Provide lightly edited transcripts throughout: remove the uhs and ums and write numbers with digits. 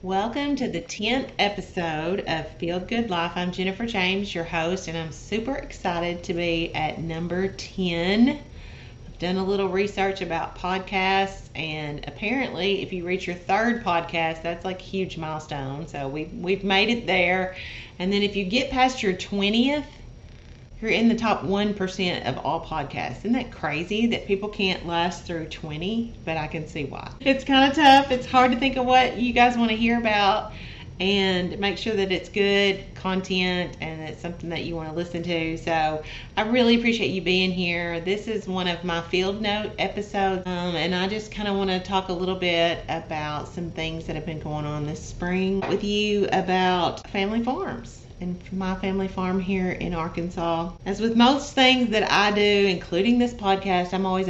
Welcome to the 10th episode of Feel Good Life. I'm Jennifer James, your host, and I'm super excited to be at number 10. I've done a little research about podcasts, and apparently if you reach your third podcast, that's like a huge milestone. So we've made it there. And then if you get past your 20th, you're in the top 1% of all podcasts. Isn't that crazy that people can't last through 20? But I can see why. It's kind of tough. It's hard to think of what you guys want to hear about and make sure that it's good content and it's something that you want to listen to. So I really appreciate you being here. This is one of my field note episodes, and I just kind of want to talk a little bit about some things that have been going on this spring with you about family farms and my family farm here in Arkansas. As with most things that I do, including this podcast, I'm always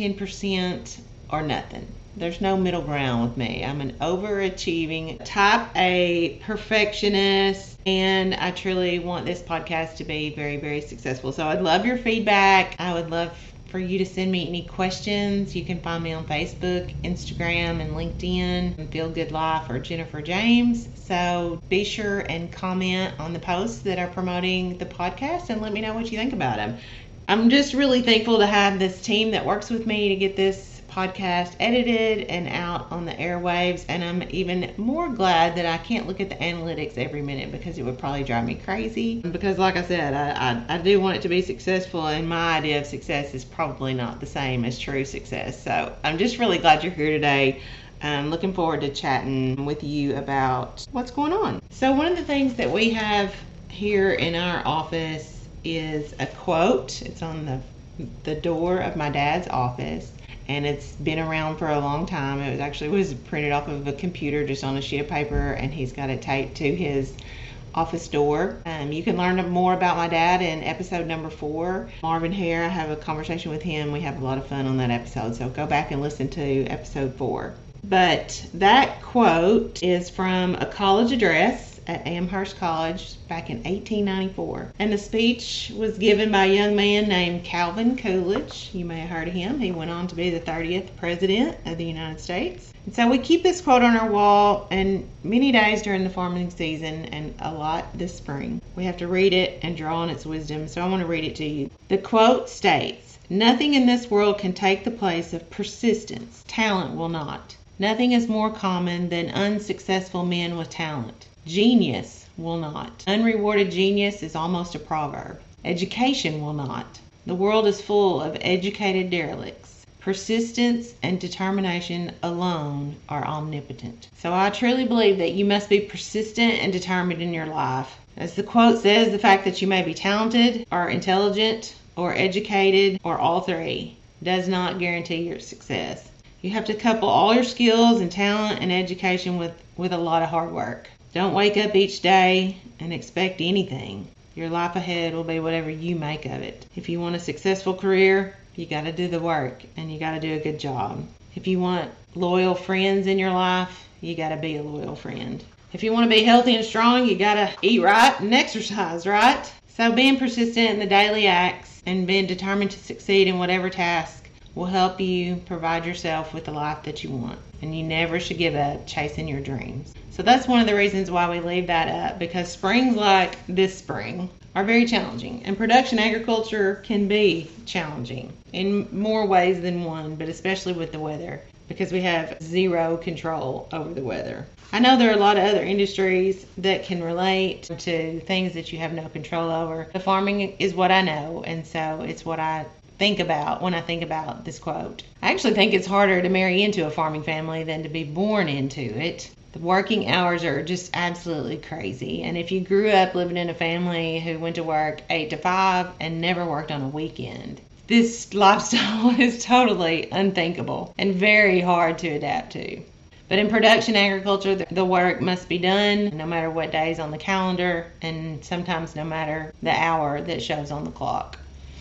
110% or nothing. There's no middle ground with me. I'm an overachieving type A perfectionist, and I truly want this podcast to be very, very successful. So I'd love your feedback. I would love for you to send me any questions. You can find me on Facebook, Instagram, and LinkedIn, Feel Good Life or Jennifer James. So be sure and comment on the posts that are promoting the podcast and let me know what you think about them. I'm just really thankful to have this team that works with me to get this podcast edited and out on the airwaves, and I'm even more glad that I can't look at the analytics every minute because it would probably drive me crazy. Because like I said, I do want it to be successful, and my idea of success is probably not the same as true success. So I'm just really glad you're here today. I'm looking forward to chatting with you about what's going on. So one of the things that we have here in our office is a quote. It's on the door of my dad's office, and it's been around for a long time. It was printed off of a computer just on a sheet of paper, and he's got it taped to his office door. You can learn more about my dad in episode number 4. Marvin Hare, I have a conversation with him. We have a lot of fun on that episode, so go back and listen to episode 4. But that quote is from a college address at Amherst College back in 1894. And the speech was given by a young man named Calvin Coolidge. You may have heard of him. He went on to be the 30th president of the United States. And so we keep this quote on our wall, and many days during the farming season and a lot this spring. We have to read it and draw on its wisdom, so I want to read it to you. The quote states, "Nothing in this world can take the place of persistence. Talent will not. Nothing is more common than unsuccessful men with talent. Genius will not. Unrewarded genius is almost a proverb. Education will not. The world is full of educated derelicts. Persistence and determination alone are omnipotent." So I truly believe that you must be persistent and determined in your life. As the quote says, the fact that you may be talented or intelligent or educated or all three does not guarantee your success. You have to couple all your skills and talent and education with a lot of hard work. Don't wake up each day and expect anything. Your life ahead will be whatever you make of it. If you want a successful career, you got to do the work and you got to do a good job. If you want loyal friends in your life, you got to be a loyal friend. If you want to be healthy and strong, you got to eat right and exercise right. So being persistent in the daily acts and being determined to succeed in whatever task will help you provide yourself with the life that you want. And you never should give up chasing your dreams. So that's one of the reasons why we leave that up, because springs like this spring are very challenging. And production agriculture can be challenging in more ways than one, but especially with the weather, because we have zero control over the weather. I know there are a lot of other industries that can relate to things that you have no control over. The farming is what I know, and so it's what I think about when I think about this quote. I actually think it's harder to marry into a farming family than to be born into it. The working hours are just absolutely crazy. And if you grew up living in a family who went to work 8 to 5 and never worked on a weekend, this lifestyle is totally unthinkable and very hard to adapt to. But in production agriculture, the work must be done no matter what day is on the calendar, and sometimes no matter the hour that shows on the clock.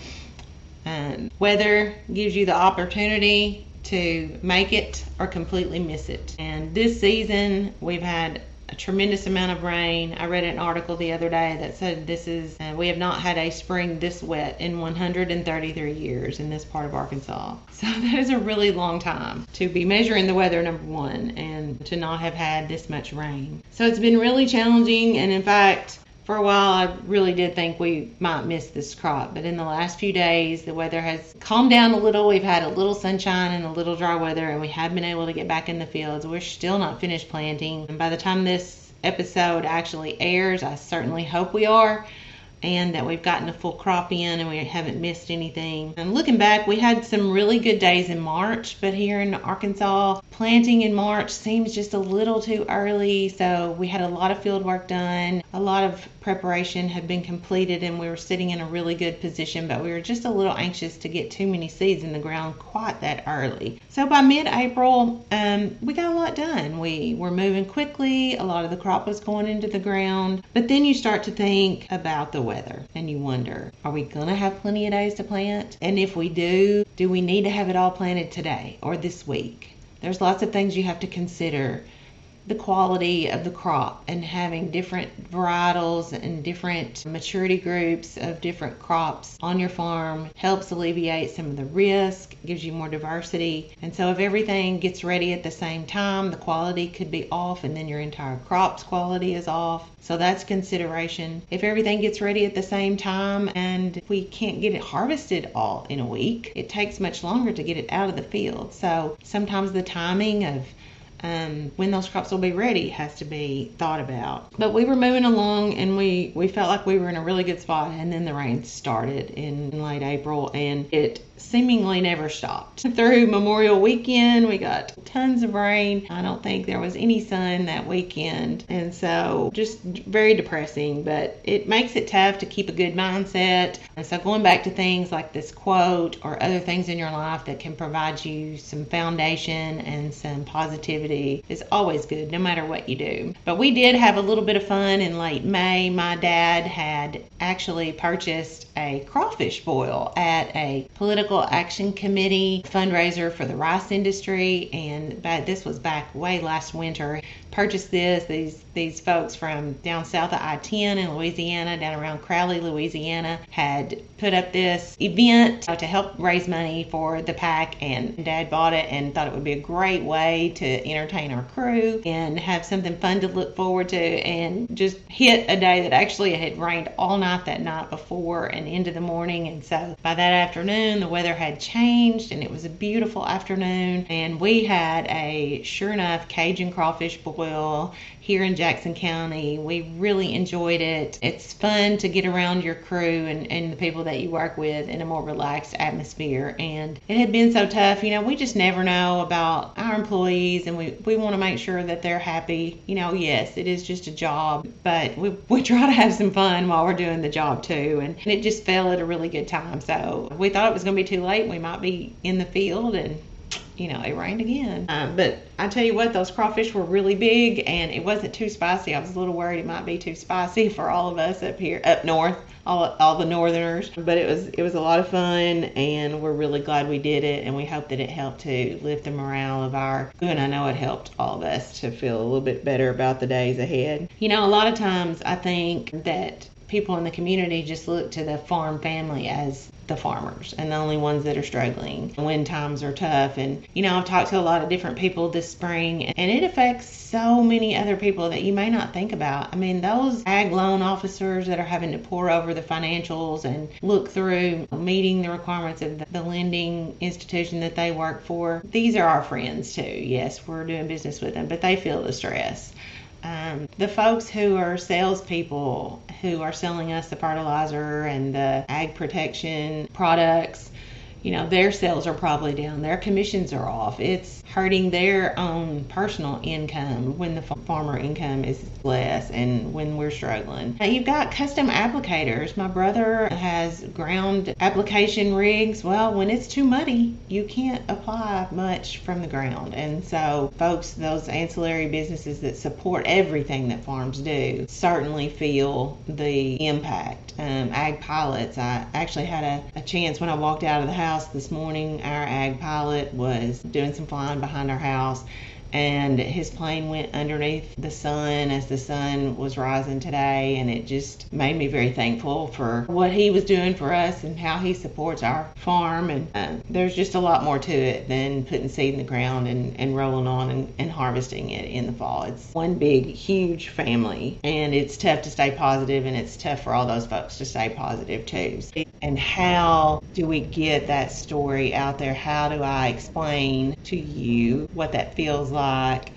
Weather gives you the opportunity to make it or completely miss it. And this season, we've had a tremendous amount of rain. I read an article the other day that said we have not had a spring this wet in 133 years in this part of Arkansas. So that is a really long time to be measuring the weather, number one, and to not have had this much rain. So it's been really challenging, and in fact, for a while, I really did think we might miss this crop, but in the last few days, the weather has calmed down a little. We've had a little sunshine and a little dry weather, and we have been able to get back in the fields. We're still not finished planting, and by the time this episode actually airs, I certainly hope we are, and that we've gotten a full crop in and we haven't missed anything. And looking back, we had some really good days in March, but here in Arkansas, planting in March seems just a little too early. So we had a lot of field work done, a lot of preparation had been completed, and we were sitting in a really good position, but we were just a little anxious to get too many seeds in the ground quite that early. So by mid-April, we got a lot done. We were moving quickly. A lot of the crop was going into the ground, but then you start to think about the weather and you wonder, are we going to have plenty of days to plant? And if we do we need to have it all planted today or this week? There's lots of things you have to consider. The quality of the crop, and having different varietals and different maturity groups of different crops on your farm helps alleviate some of the risk, gives you more diversity. And so if everything gets ready at the same time, the quality could be off, and then your entire crop's quality is off. So that's consideration. If everything gets ready at the same time and we can't get it harvested all in a week, it takes much longer to get it out of the field. So sometimes the timing of when those crops will be ready has to be thought about. But we were moving along, and we felt like we were in a really good spot, and then the rain started in late April, and it seemingly never stopped. Through Memorial Weekend, we got tons of rain. I don't think there was any sun that weekend, and so just very depressing, but it makes it tough to keep a good mindset. And so going back to things like this quote or other things in your life that can provide you some foundation and some positivity is always good, no matter what you do. But we did have a little bit of fun in late May. My dad had actually purchased a crawfish boil at a political action committee fundraiser for the rice industry, and this was back way last winter. Purchased these folks from down south of I-10 in Louisiana, down around Crowley, Louisiana, had put up this event to help raise money for the pack, and Dad bought it and thought it would be a great way to entertain our crew and have something fun to look forward to, and just hit a day that actually it had rained all night that night before and into the morning. And so by that afternoon, the weather had changed and it was a beautiful afternoon, and we had a sure enough Cajun crawfish boil here in Jackson County. We really enjoyed it. It's fun to get around your crew and the people that you work with in a more relaxed atmosphere, and it had been so tough. We just never know about our employees, and we want to make sure that they're happy. Yes, it is just a job, but we try to have some fun while we're doing the job too, and it just fell at a really good time. So we thought it was going to be too late. We might be in the field, and it rained again. But I tell you what, those crawfish were really big, and it wasn't too spicy. I was a little worried it might be too spicy for all of us up north, all the northerners. But it was a lot of fun, and we're really glad we did it, and we hope that it helped to lift the morale of our crew, and I know it helped all of us to feel a little bit better about the days ahead. A lot of times I think that people in the community just look to the farm family as the farmers and the only ones that are struggling when times are tough. And I've talked to a lot of different people this spring, and it affects so many other people that you may not think about. Those ag loan officers that are having to pour over the financials and look through meeting the requirements of the lending institution that they work for, these are our friends too. Yes, we're doing business with them, but they feel the stress. The folks who are salespeople who are selling us the fertilizer and the ag protection products, their sales are probably down. Their commissions are off. It's hurting their own personal income when the farmer income is less and when we're struggling. Now, you've got custom applicators. My brother has ground application rigs. Well, when it's too muddy, you can't apply much from the ground. And so folks, those ancillary businesses that support everything that farms do certainly feel the impact. Ag pilots, I actually had a chance when I walked out of the house this morning. Our ag pilot was doing some flying behind our house, and his plane went underneath the sun as the sun was rising today, and it just made me very thankful for what he was doing for us and how he supports our farm. And there's just a lot more to it than putting seed in the ground and rolling on and harvesting it in the fall. It's one big huge family, and it's tough to stay positive, and it's tough for all those folks to stay positive too. And how do we get that story out there? How do I explain to you what that feels like?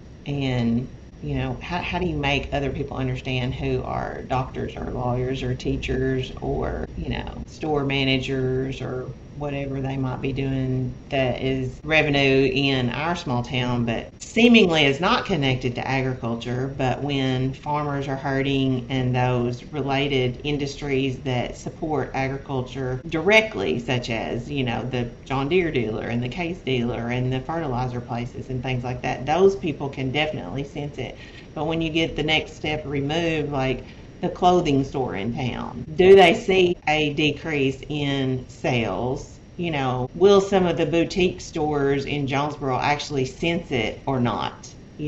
And how do you make other people understand who are doctors or lawyers or teachers or store managers or whatever they might be doing that is revenue in our small town, but seemingly is not connected to agriculture. But when farmers are hurting and those related industries that support agriculture directly, such as the John Deere dealer and the Case dealer and the fertilizer places and things like that, those people can definitely sense it. But when you get the next step removed, like the clothing store in town, do they see a decrease in sales? Will some of the boutique stores in Jonesboro actually sense it or not?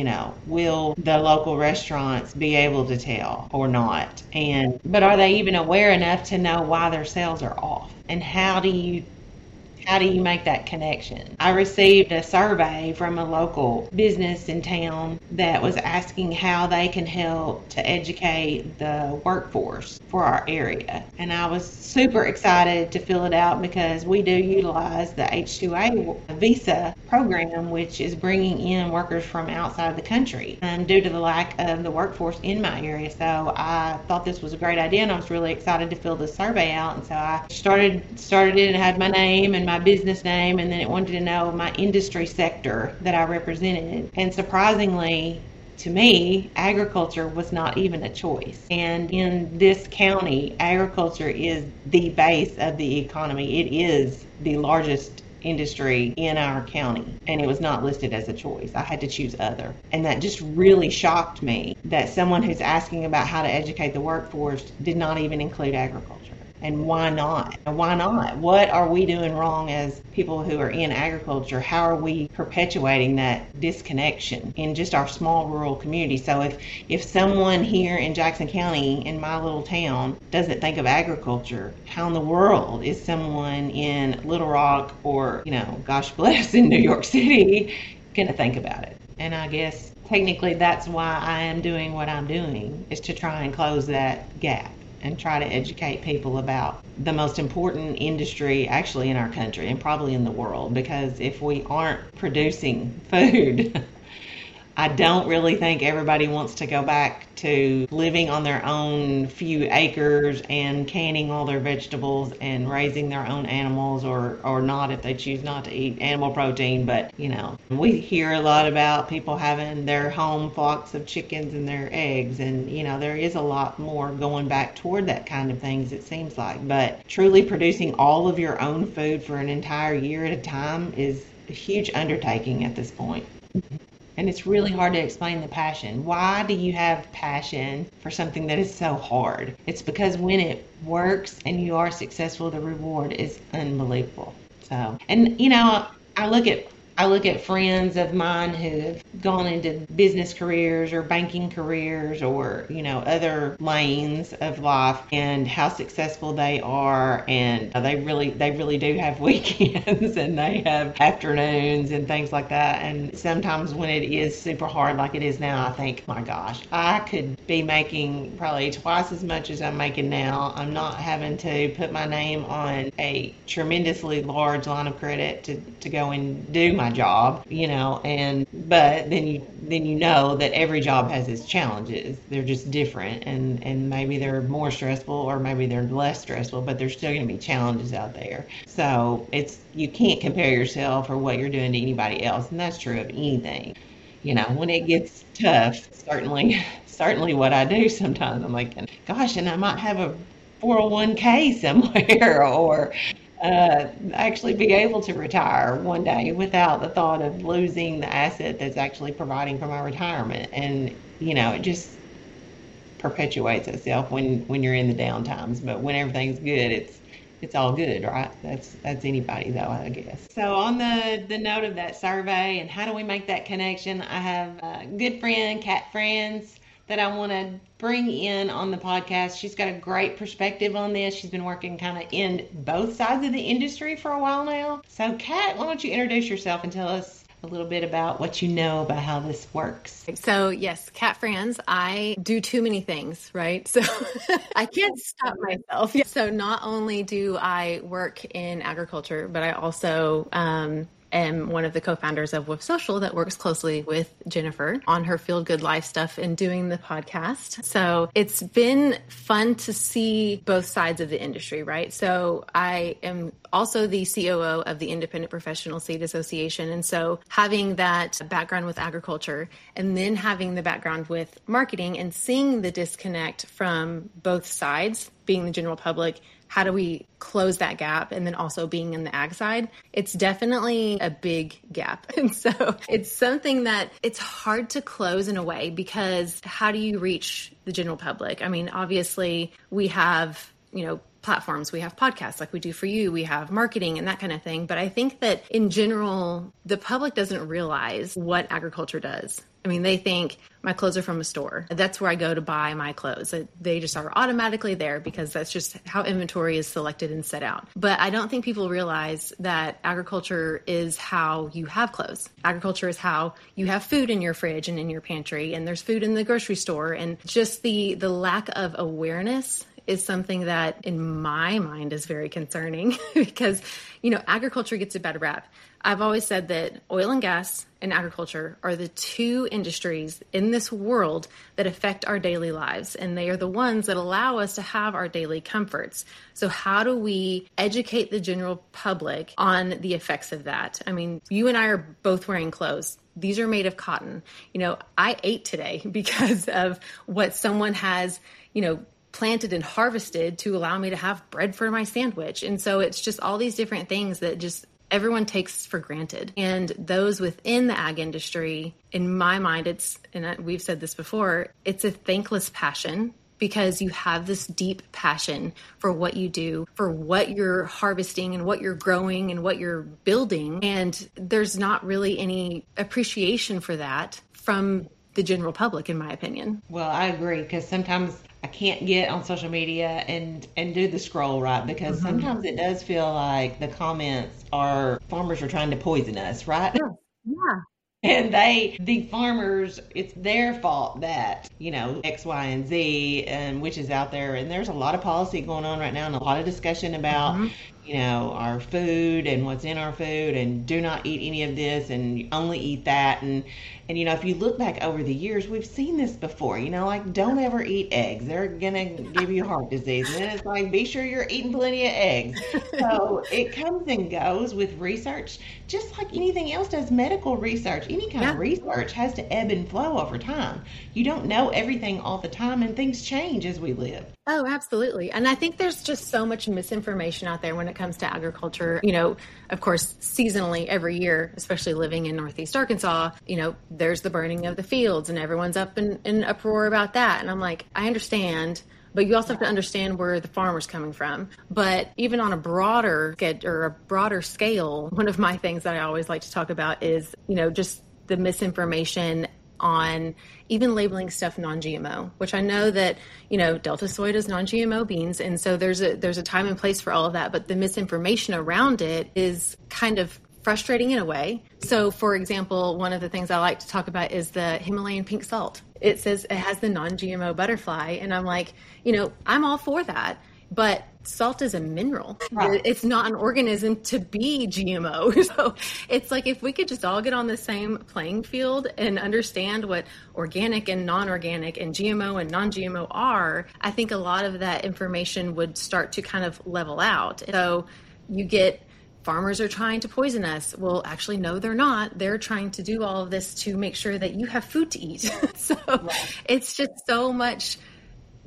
Will the local restaurants be able to tell or not? But are they even aware enough to know why their sales are off? And how do you make that connection? I received a survey from a local business in town that was asking how they can help to educate the workforce for our area. And I was super excited to fill it out because we do utilize the H-2A visa program, which is bringing in workers from outside the country due to the lack of the workforce in my area. So I thought this was a great idea, and I was really excited to fill this survey out. And so I started it and had my name and my business name, and then it wanted to know my industry sector that I represented. And surprisingly to me, agriculture was not even a choice. And in this county, agriculture is the base of the economy. It is the largest industry in our county, and it was not listed as a choice. I had to choose other. And that just really shocked me that someone who's asking about how to educate the workforce did not even include agriculture. And why not? Why not? What are we doing wrong as people who are in agriculture? How are we perpetuating that disconnection in just our small rural community? So if someone here in Jackson County, in my little town, doesn't think of agriculture, how in the world is someone in Little Rock or, gosh bless, in New York City going to think about it? And I guess technically that's why I am doing what I'm doing, is to try and close that gap and try to educate people about the most important industry actually in our country and probably in the world. Because if we aren't producing food, I don't really think everybody wants to go back to living on their own few acres and canning all their vegetables and raising their own animals, or not if they choose not to eat animal protein. But, we hear a lot about people having their home flocks of chickens and their eggs. And, there is a lot more going back toward that kind of things, it seems like. But truly producing all of your own food for an entire year at a time is a huge undertaking at this point. And it's really hard to explain the passion. Why do you have passion for something that is so hard? It's because when it works and you are successful, the reward is unbelievable. So, and I look at friends of mine who have gone into business careers or banking careers or, other lanes of life, and how successful they are. And they really do have weekends and they have afternoons and things like that. And sometimes when it is super hard like it is now, I think, my gosh, I could be making probably twice as much as I'm making now. I'm not having to put my name on a tremendously large line of credit to go and do my job, but then you know that every job has its challenges. They're just different, and maybe they're more stressful or maybe they're less stressful, but there's still going to be challenges out there. So you can't compare yourself or what you're doing to anybody else, and that's true of anything. When it gets tough, certainly what I do sometimes, I'm like, gosh, and I might have a 401k somewhere or actually be able to retire one day without the thought of losing the asset that's actually providing for my retirement. And it just perpetuates itself when you're in the down times. But when everything's good, it's all good, right? That's anybody though, I guess. So on the note of that survey and how do we make that connection, I have a good friend, Kat Friends, that I want to bring in on the podcast. She's got a great perspective on this. She's been working kind of in both sides of the industry for a while now. So Kat, why don't you introduce yourself and tell us a little bit about what you know about how this works. So yes, Kat Franz, I do too many things, right? So I can't stop myself. So not only do I work in agriculture, but I also am one of the co-founders of With Social that works closely with Jennifer on her Feel Good Life stuff and doing the podcast. So it's been fun to see both sides of the industry, right? So I am also the COO of the Independent Professional Seed Association. And so having that background with agriculture and then having the background with marketing and seeing the disconnect from both sides, being the general public, how do we close that gap? And then also being in the ag side, it's definitely a big gap. And so it's something that it's hard to close in a way, because how do you reach the general public? I mean, obviously we have, platforms, we have podcasts like we do for you, we have marketing and that kind of thing. But I think that in general, the public doesn't realize what agriculture does. I mean, they think my clothes are from a store. That's where I go to buy my clothes. They just are automatically there because that's just how inventory is selected and set out. But I don't think people realize that agriculture is how you have clothes. Agriculture is how you have food in your fridge and in your pantry, and there's food in the grocery store. And just the lack of awareness is something that in my mind is very concerning because, agriculture gets a bad rap. I've always said that oil and gas and agriculture are the two industries in this world that affect our daily lives, and they are the ones that allow us to have our daily comforts. So how do we educate the general public on the effects of that? I mean, you and I are both wearing clothes. These are made of cotton. I ate today because of what someone has, planted and harvested to allow me to have bread for my sandwich. And so it's just all these different things that just everyone takes for granted. And those within the ag industry, in my mind, we've said this before, it's a thankless passion, because you have this deep passion for what you do, for what you're harvesting and what you're growing and what you're building. And there's not really any appreciation for that from the general public, in my opinion. Well, I agree, because sometimes I can't get on social media and do the scroll right, because sometimes it does feel like the comments are farmers are trying to poison us, right? Yeah. And the farmers, it's their fault that, X, Y, and Z, and which is out there. And there's a lot of policy going on right now and a lot of discussion about, our food and what's in our food, and do not eat any of this and only eat that. And if you look back over the years, we've seen this before, like don't ever eat eggs. They're going to give you heart disease. And then it's like, be sure you're eating plenty of eggs. So it comes and goes with research, just like anything else does. Medical research, any kind of research has to ebb and flow over time. You don't know everything all the time, and things change as we live. Oh, absolutely. And I think there's just so much misinformation out there when it comes to agriculture. Of course, seasonally every year, especially living in Northeast Arkansas, there's the burning of the fields and everyone's up in uproar about that. And I'm like, I understand, but you also have to understand where the farmer's coming from. But even on a broader scale, one of my things that I always like to talk about is, just the misinformation on even labeling stuff non-GMO, which I know that, Delta Soy does non-GMO beans. And so there's a time and place for all of that. But the misinformation around it is kind of frustrating in a way. So for example, one of the things I like to talk about is the Himalayan pink salt. It says it has the non-GMO butterfly. And I'm like, I'm all for that. But salt is a mineral. Right. It's not an organism to be GMO. So it's like, if we could just all get on the same playing field and understand what organic and non-organic and GMO and non-GMO are, I think a lot of that information would start to kind of level out. So you get farmers are trying to poison us. Well, actually, no, they're not. They're trying to do all of this to make sure that you have food to eat. So It's just so much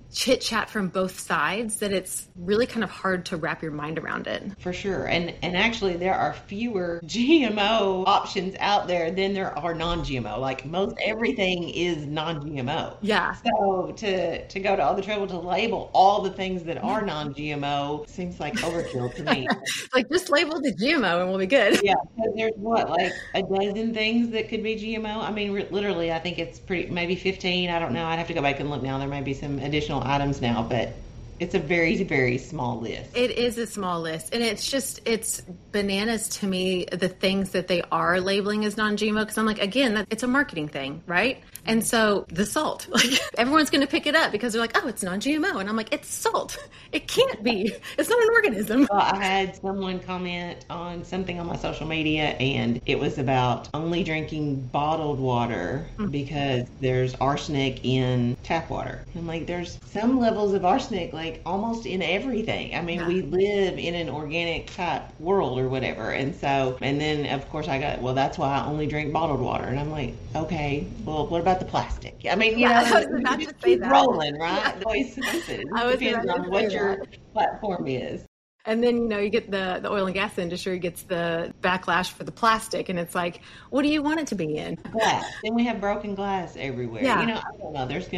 chit chat from both sides that it's really kind of hard to wrap your mind around it. For sure. And actually there are fewer GMO options out there than there are non-GMO. Like most everything is non-GMO. Yeah. So to go to all the trouble to label all the things that are non-GMO seems like overkill to me. Like just label the GMO and we'll be good. Yeah. There's what, like a dozen things that could be GMO? I mean, literally, I think it's maybe 15. I don't know. I'd have to go back and look now. There may be some additional items now, but it's a very, very small list. It is a small list. And it's bananas to me, the things that they are labeling as non-GMO. Because I'm like, again, it's a marketing thing, right? And so the salt, like everyone's going to pick it up because they're like, oh, it's non-GMO. And I'm like, it's salt. It can't be. It's not an organism. Well, I had someone comment on something on my social media, and it was about only drinking bottled water because there's arsenic in tap water. I'm like, there's some levels of arsenic, like almost in everything. I mean, we live in an organic type world or whatever. And then of course I got, well, that's why I only drink bottled water. And I'm like, okay, well, what about the plastic? I mean, I was about to say that. Rolling, right? Always something. It depends on what your platform is. And then, you get the oil and gas industry gets the backlash for the plastic. And it's like, what do you want it to be in? Glass. Then we have broken glass everywhere. Yeah. I don't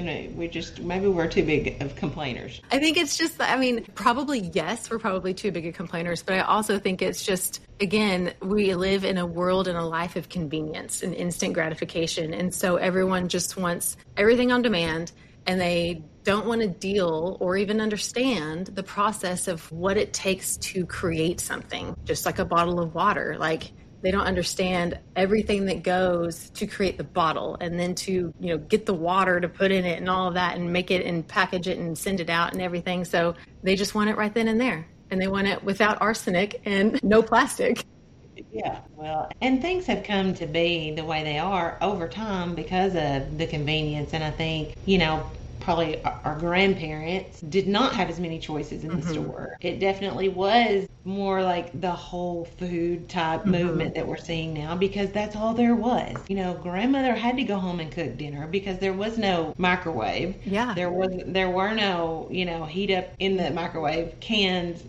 know. Maybe we're too big of complainers. I think it's just, probably, yes, we're probably too big of complainers. But I also think it's just, again, we live in a world and a life of convenience and instant gratification. And so everyone just wants everything on demand. And they don't want to deal or even understand the process of what it takes to create something, just like a bottle of water. Like they don't understand everything that goes to create the bottle and then to, get the water to put in it and all of that and make it and package it and send it out and everything. So they just want it right then and there. And they want it without arsenic and no plastic. Yeah, well, and things have come to be the way they are over time because of the convenience. And I think, probably our grandparents did not have as many choices in the store. It definitely was more like the whole food type movement that we're seeing now because that's all there was. Grandmother had to go home and cook dinner because there was no microwave. Yeah. There were no, heat up in the microwave cans,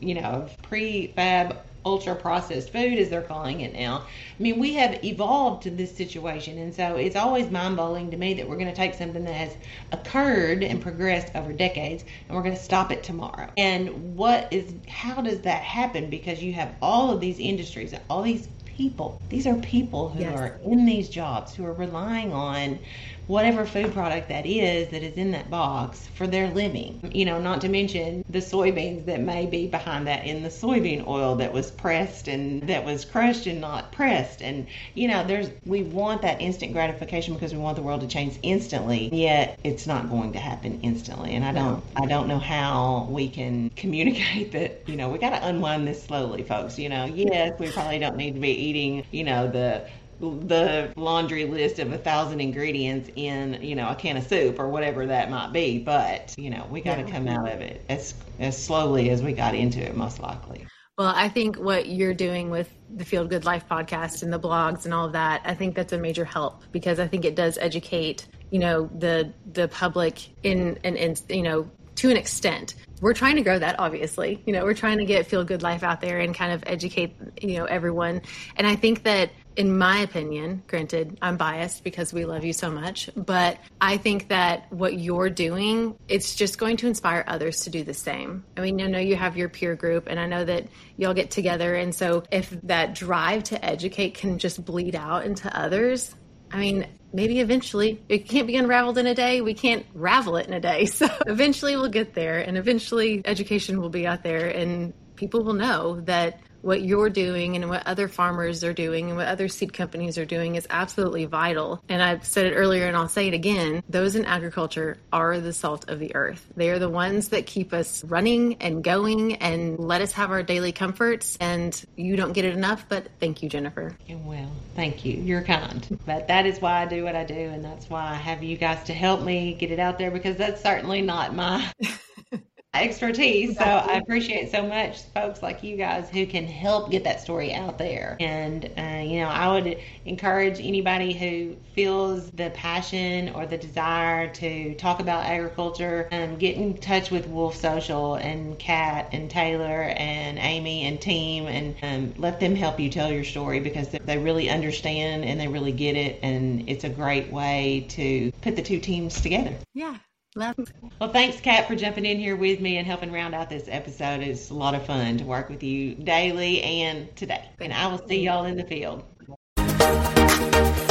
prefab ultra processed food, as they're calling it now. I mean, we have evolved to this situation, and so it's always mind-boggling to me that we're going to take something that has occurred and progressed over decades and we're going to stop it tomorrow. And how does that happen? Because you have all of these industries, all these people. These are people who are in these jobs, who are relying on whatever food product that is in that box for their living. Not to mention the soybeans that may be behind that in the soybean oil that was pressed and that was crushed and not pressed. And, we want that instant gratification because we want the world to change instantly, yet it's not going to happen instantly. And I don't know how we can communicate that, we got to unwind this slowly, folks. Yes, we probably don't need to be eating, the laundry list of 1,000 ingredients in, a can of soup or whatever that might be. But, we got to come out of it as slowly as we got into it, most likely. Well, I think what you're doing with the Feel Good Life podcast and the blogs and all of that, I think that's a major help because I think it does educate, the public in to an extent. We're trying to grow that, obviously. We're trying to get Feel Good Life out there and kind of educate, everyone. And I think that, in my opinion, granted, I'm biased because we love you so much, but I think that what you're doing, it's just going to inspire others to do the same. I mean, I know you have your peer group, and I know that y'all get together. And so if that drive to educate can just bleed out into others, I mean, maybe eventually it can't be unraveled in a day. We can't ravel it in a day. So eventually we'll get there, and eventually education will be out there and people will know that what you're doing and what other farmers are doing and what other seed companies are doing is absolutely vital. And I've said it earlier and I'll say it again. Those in agriculture are the salt of the earth. They are the ones that keep us running and going and let us have our daily comforts. And you don't get it enough, but thank you, Jennifer. Well, thank you. You're kind. But that is why I do what I do. And that's why I have you guys to help me get it out there, because that's certainly not my expertise. So I appreciate so much folks like you guys who can help get that story out there. And, I would encourage anybody who feels the passion or the desire to talk about agriculture, get in touch with Wolf Social and Kat and Taylor and Amy and team, and let them help you tell your story, because they really understand and they really get it. And it's a great way to put the two teams together. Yeah. Love. Well, thanks, Kat, for jumping in here with me and helping round out this episode. It's a lot of fun to work with you daily and today. And I will see y'all in the field.